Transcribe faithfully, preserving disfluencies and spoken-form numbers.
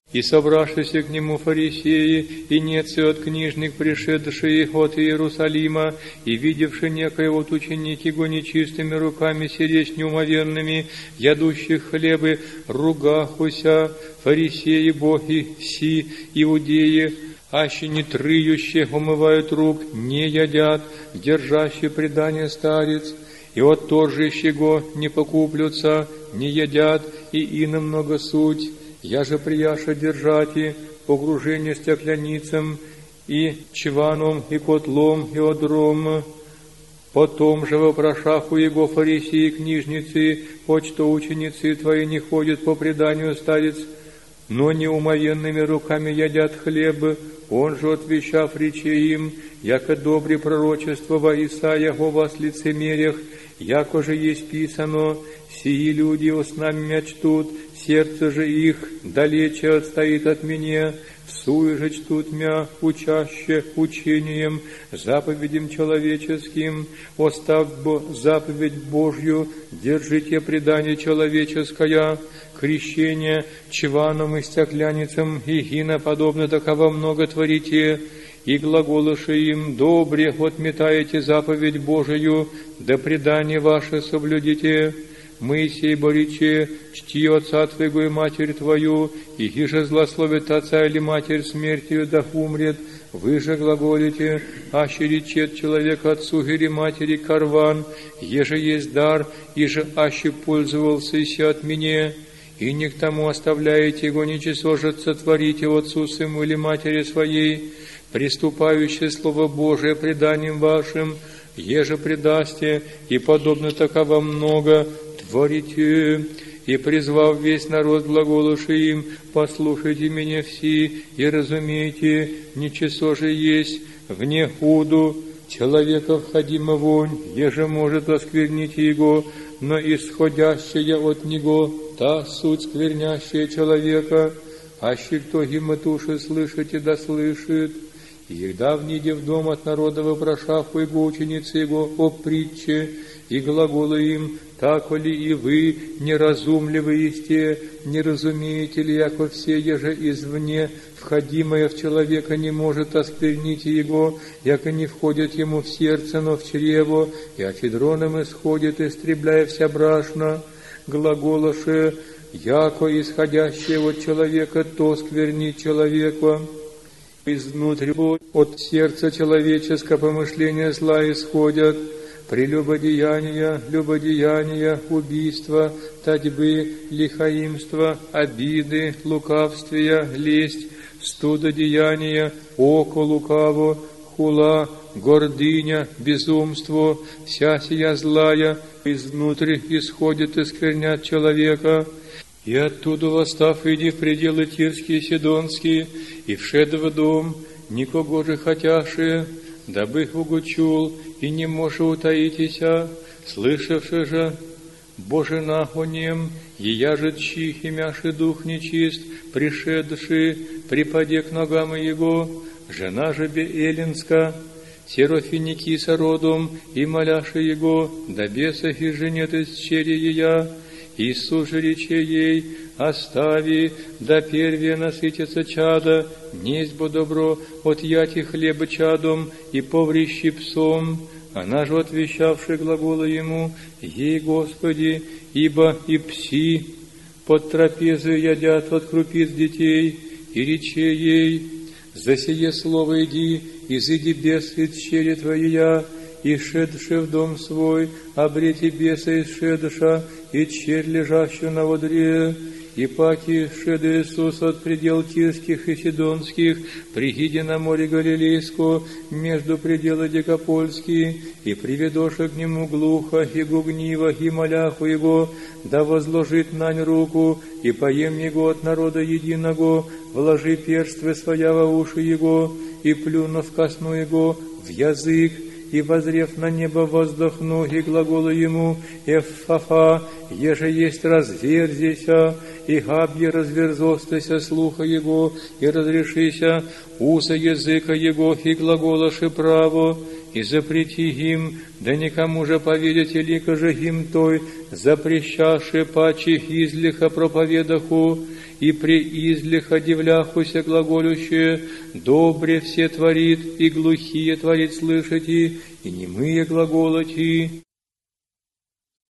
И собравшиеся к нему фарисеи, и нецы от книжник, пришедшие от Иерусалима, и видевши некоего от ученики его нечистыми руками сидеть неумоверными, ядущих хлебы, ругахуся, фарисеи, боги, си, иудеи, аще не трыющие умывают рук, не едят, держащие предание старец, и от торжищего не покуплются, не едят, и ино много суть. Я же прияша держати, погружение стекляницам, и чваном, и котлом, и одром. Потом же вопрошаху его фарисеи и книжницы, почто ученицы твои не ходят по преданию старец, но неумоенными руками едят хлеб. Он же, отвечав рече им, яко добре пророчество во Исаия о вас лицемериях, яко же есть писано, сии люди устами мя-чтут, сердце же их далече отстоит от меня, всуе же чтут мя, учаще учением, заповедям человеческим, остав бо заповедь Божью, держите предание человеческое, крещение чваном и стекляницам, и гина подобно таково много творите, и глаголоши им, добре отметаете заповедь Божию, да предание ваше соблюдите. Моисей бориче, чти отца твоего и матерь твою, и гиже злословит отца или матерь смертью, да умрет. Вы же глаголите, аще речет человек отцу или матери карван, еже есть дар, и же аще пользовался от меня. И не к тому оставляете его, ничего же сотворите отцу своему или матери своей, приступающее Слово Божие преданием вашим, еже предасте, и подобно таково много творите. И призвав весь народ, глаголуши им, послушайте меня все, и разумейте, ничего же есть вне худу, человека входима вонь, еже может осквернить его, но исходящая от него, та суть сквернящая человека, аще кто гимотуши слышите, да слышит. И егда вниде в дом от народа вопрошав его ученицы его о притче, и глаголы им, так ли и вы неразумливы есте, не разумеете ли, яко все еже извне, входимое в человека не может осквернить его, яко не входит ему в сердце, но в чрево, и афедроном исходит, истребляя вся брашна, глаголоше, яко исходящее от человека, то сквернит человека. Изнутри от сердца человеческого помышления зла исходят прелюбодеяния, любодеяния, убийства, татьбы, лихаимства, обиды, лукавствия, лесть, студодеяния, око лукаво, хула, гордыня, безумство, вся сия злая изнутри исходит и сквернят человека. И оттуда восстав, иди в пределы Тирские и Сидонские, и вшед в дом, никого же хотяшие, дабы их угучул, и не може утаитеся, слышавши же, Боже нахонем, и я же чих, имяши дух нечист, пришедший, припаде к ногам его, жена же Беэлинска, Серофиникиса родом, и моляши его, да бесах и женет из чере ея, Иисус же рече ей, остави, да первее насытится чада, несть бо добро, отъяти хлеба чадом и поврищи псом. Она же, отвещавши глагола ему, ей, Господи, ибо и пси под трапезы ядят от крупиц детей, и рече ей, за сие слово иди, изыди бес из чере твоя, и шедши в дом свой, обрети беса из шедша, и черь, лежащую на одре, и паки шед Иисус от предел Тирских и Сидонских, пригиди на море Галилейско, между пределы Декапольские, и приведоша к нему глухо, и гугнива, и моляху его, да возложит нань руку, и поем его от народа единого, вложи перствы своя во уши его, и плюнув косну его в язык, и, возрев на небо, воздохну, и глаголы ему, Эффафа, еже есть разверзися, и габье разверзостися слуха его, и разрешися уса языка его, и глаголоши право, и запрети им, да никому же поведать, и лика же им той, запрещаши паче излиха проповедаху, и преизлиха дивляхуся глаголющее, добре все творит, и глухие творит слышати, и немые глаголати.